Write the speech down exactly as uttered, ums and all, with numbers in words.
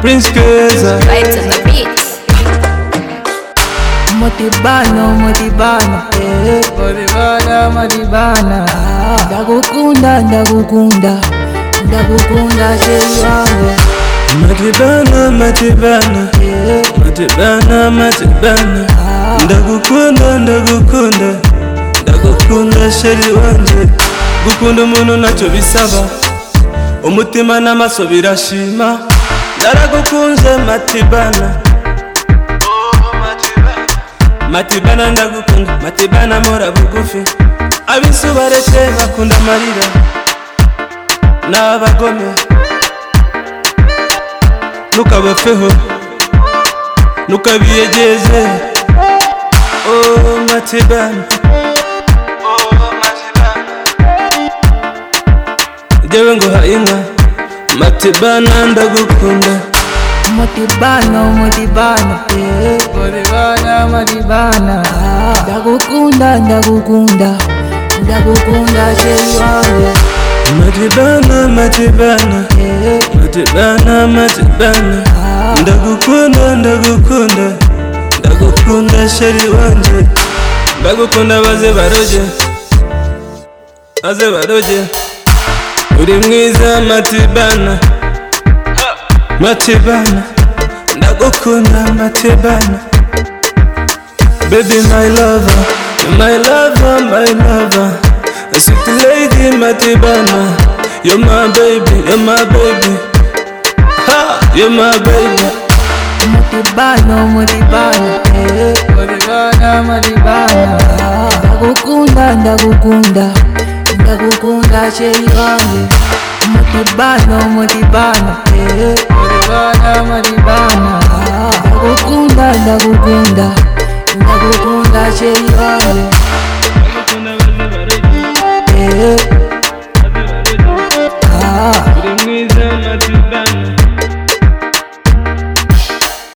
Prince Keza. Right to the beat. Motibana, Motibana, eh, Motibana, Motibana. Ndagukunda, ndagukunda, ndagukunda sheri wangu. Matibana, Matibana, Eh, Matibana, Matibana. Ndagukunda, ndagukunda, ndagukunda sheri wanje. Gukunda umuntu ntacyo bisaba, umutima n'amaso birashima. Ndaragukunze Matibana, Matibana ndagukunda, Matibana mora bugufi. Ab'isi bareke bakunda amarira n'abagome, ntukabapfeho ntukabiyegeze. Oh Matibana, jyewe nguha inka. Matibana ndagukunda. Motibana, Motibana, eh, Motibana, Motibana. Ndagukunda, ndagukunda, ndagukunda sheri wangu. Matibana, Matibana, Eh, Matibana, Matibana. Ndagukunda, ndagukunda, ndagukunda sheri wanje. Ndagukunda baze baroje, baze baroje. Uri mwiza Matibana, Matibana. Ndagukunda Matibana. Baby my lover, my lover, my lover. A sweet lady Matibana. You're my baby, you're my baby. Ha, you're my baby. Motibana, Motibana, eh, Motibana, Motibana. Ndagukunda, ndagukunda, ndagukunda sheri wangu. Motibana, Motibana, eh, Motibana, Motibana. Ndagukunda, ndagukunda,